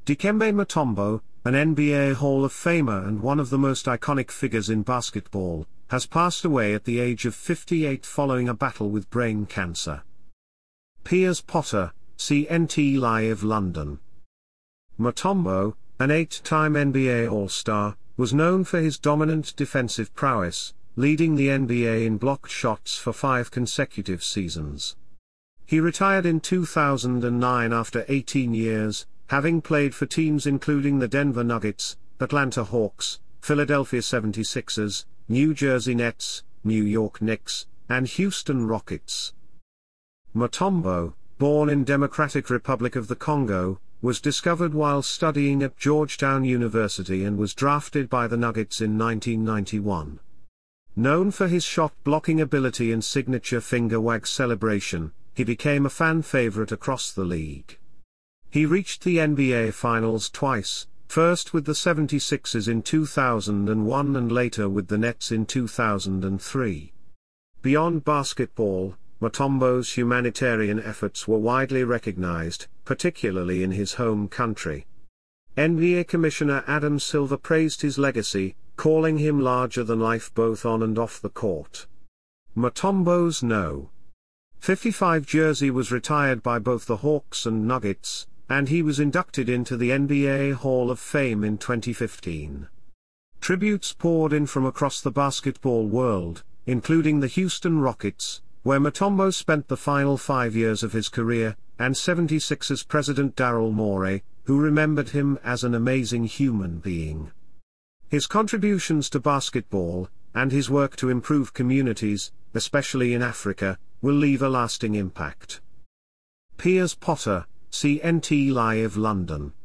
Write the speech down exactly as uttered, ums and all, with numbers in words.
Dikembe Mutombo, an N B A Hall of Famer and one of the most iconic figures in basketball, has passed away at the age of fifty-eight following a battle with brain cancer. Piers Potter, C N T Live London. Mutombo, an eight-time N B A All-Star, was known for his dominant defensive prowess, leading the N B A in blocked shots for five consecutive seasons. He retired in two thousand nine after eighteen years, having played for teams including the Denver Nuggets, Atlanta Hawks, Philadelphia seventy-sixers, New Jersey Nets, New York Knicks, and Houston Rockets. Mutombo, born in Democratic Republic of the Congo, was discovered while studying at Georgetown University and was drafted by the Nuggets in nineteen ninety-one. Known for his shot-blocking ability and signature finger wag celebration, he became a fan favorite across the league. He reached the N B A Finals twice, first with the seventy-sixers in two thousand one and later with the Nets in two thousand three. Beyond basketball, Mutombo's humanitarian efforts were widely recognized, particularly in his home country. N B A Commissioner Adam Silver praised his legacy, calling him larger than life both on and off the court. Mutombo's No. fifty-five jersey was retired by both the Hawks and Nuggets, and he was inducted into the N B A Hall of Fame in twenty fifteen. Tributes poured in from across the basketball world, including the Houston Rockets, where Mutombo spent the final five years of his career, and seventy-sixers president Daryl Morey, who remembered him as an amazing human being. His contributions to basketball, and his work to improve communities, especially in Africa, will leave a lasting impact. Piers Potter, C N T Live London.